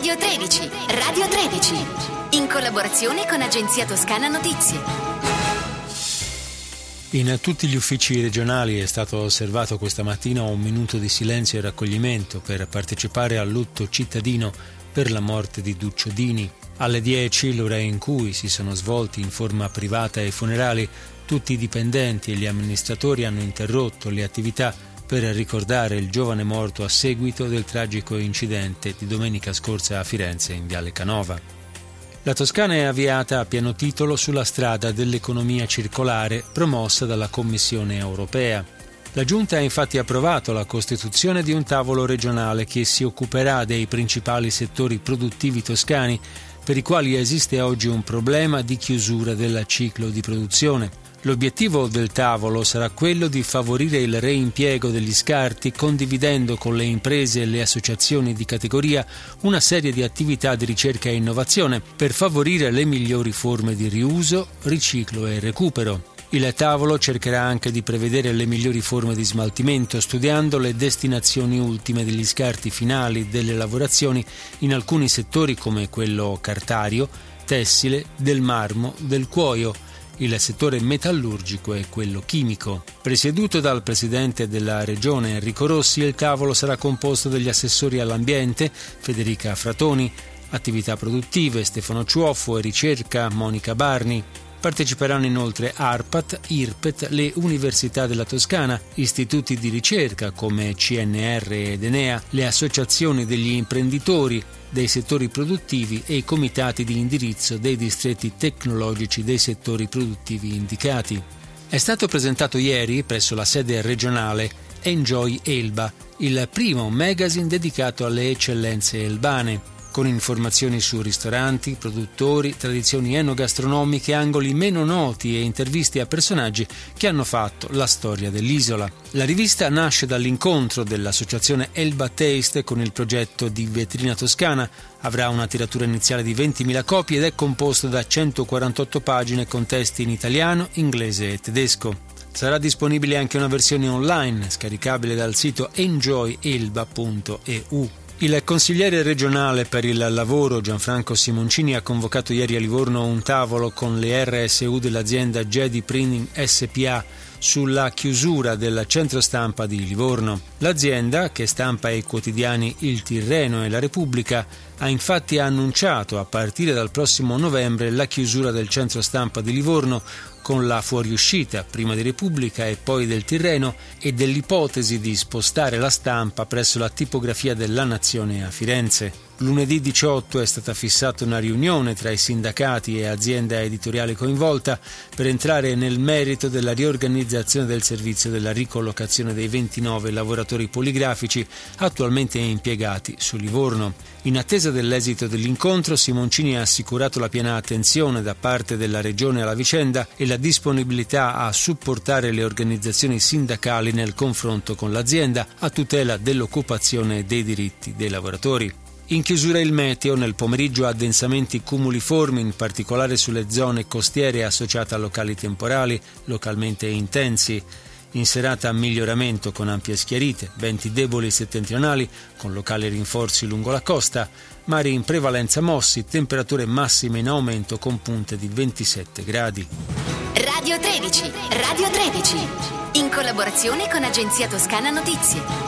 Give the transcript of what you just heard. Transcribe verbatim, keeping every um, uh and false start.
Radio tredici, Radio tredici, in collaborazione con Agenzia Toscana Notizie. In tutti gli uffici regionali è stato osservato questa mattina un minuto di silenzio e raccoglimento per partecipare al lutto cittadino per la morte di Duccio Dini. Alle dieci, l'ora in cui si sono svolti in forma privata i funerali, tutti i dipendenti e gli amministratori hanno interrotto le attività per ricordare il giovane morto a seguito del tragico incidente di domenica scorsa a Firenze in Viale Canova. La Toscana è avviata a pieno titolo sulla strada dell'economia circolare promossa dalla Commissione europea. La Giunta ha infatti approvato la costituzione di un tavolo regionale che si occuperà dei principali settori produttivi toscani per i quali esiste oggi un problema di chiusura del ciclo di produzione. L'obiettivo del tavolo sarà quello di favorire il reimpiego degli scarti, condividendo con le imprese e le associazioni di categoria una serie di attività di ricerca e innovazione per favorire le migliori forme di riuso, riciclo e recupero. Il tavolo cercherà anche di prevedere le migliori forme di smaltimento, studiando le destinazioni ultime degli scarti finali delle lavorazioni in alcuni settori come quello cartario, tessile, del marmo, del cuoio, il settore metallurgico e quello chimico. Presieduto dal presidente della regione Enrico Rossi, il tavolo sarà composto dagli assessori all'ambiente Federica Fratoni, attività produttive Stefano Ciuoffo e ricerca Monica Barni. Parteciperanno inoltre ARPAT, IRPET, le università della Toscana, istituti di ricerca come C N R ed Enea, le associazioni degli imprenditori dei settori produttivi e i comitati di indirizzo dei distretti tecnologici dei settori produttivi indicati. È stato presentato ieri, presso la sede regionale, Enjoy Elba, il primo magazine dedicato alle eccellenze elbane, con informazioni su ristoranti, produttori, tradizioni enogastronomiche, angoli meno noti e interviste a personaggi che hanno fatto la storia dell'isola. La rivista nasce dall'incontro dell'associazione Elba Taste con il progetto di vetrina toscana, avrà una tiratura iniziale di ventimila copie ed è composto da centoquarantotto pagine con testi in italiano, inglese e tedesco. Sarà disponibile anche una versione online, scaricabile dal sito enjoy elba punto e u. Il consigliere regionale per il lavoro Gianfranco Simoncini ha convocato ieri a Livorno un tavolo con le R S U dell'azienda Jedi Printing S P A sulla chiusura del centro stampa di Livorno. L'azienda, che stampa i quotidiani Il Tirreno e La Repubblica, ha infatti annunciato a partire dal prossimo novembre la chiusura del centro stampa di Livorno, con la fuoriuscita prima di Repubblica e poi del Tirreno e dell'ipotesi di spostare la stampa presso la tipografia della Nazione a Firenze. Lunedì diciotto è stata fissata una riunione tra i sindacati e azienda editoriale coinvolta per entrare nel merito della riorganizzazione del servizio della ricollocazione dei ventinove lavoratori poligrafici attualmente impiegati su Livorno. In attesa dell'esito dell'incontro, Simoncini ha assicurato la piena attenzione da parte della Regione alla vicenda e la disponibilità a supportare le organizzazioni sindacali nel confronto con l'azienda a tutela dell'occupazione e dei diritti dei lavoratori. In chiusura il meteo, nel pomeriggio addensamenti cumuliformi, in particolare sulle zone costiere associate a locali temporali, localmente intensi. In serata miglioramento con ampie schiarite, venti deboli settentrionali, con locali rinforzi lungo la costa, mari in prevalenza mossi, temperature massime in aumento con punte di ventisette gradi. Radio tredici, Radio tredici, in collaborazione con Agenzia Toscana Notizie.